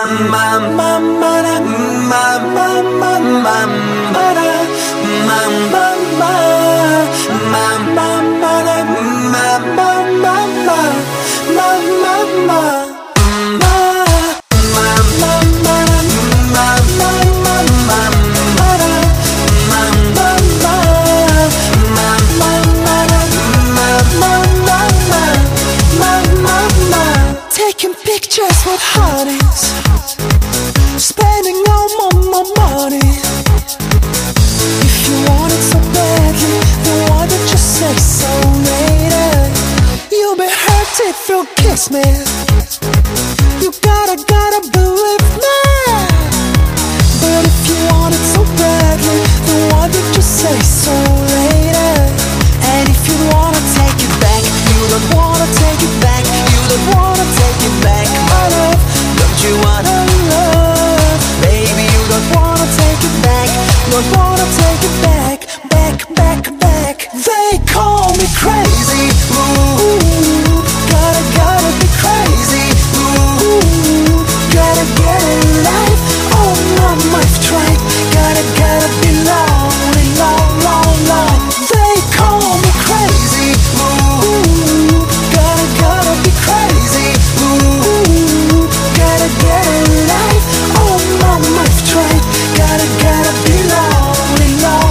Taking pictures with hotties, spending all my money. If you want it so badly, then why don't you say so later? You'll be hurt if you kiss me. You gotta believe me. But if you want it so badly, then why don't you say so later? And if you wanna take it back, you don't wanna take it back. You don't wanna take it back, my love. Don't you wanna love? Baby, you don't wanna take it back. Don't wanna take it back, back. They call me crazy. Ooh, gotta be crazy. Ooh, gotta get a life. Oh, mom, I've tried. Gotta be lonely, long. They call me crazy. Ooh, gotta be crazy. Ooh, gotta get a life. Oh, mom, I've tried. Gotta be lonely, long.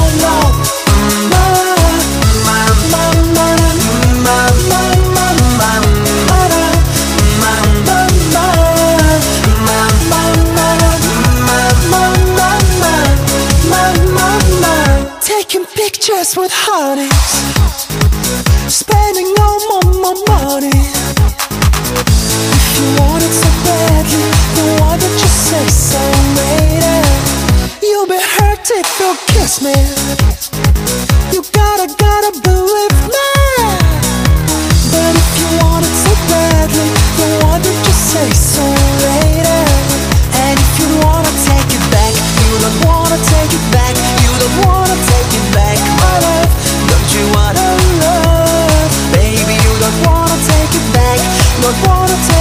Taking pictures with hotties, spending all my money. If you want it so badly, then why don't you say so later? You'll be hurt if you kiss me. You gotta believe me. But if you want it so badly, then why don't you say so later? And if you wanna take it back, you don't wanna take it back. You don't wanna take it back, my love. Don't you wanna love? Baby, you don't wanna take it back. Don't wanna take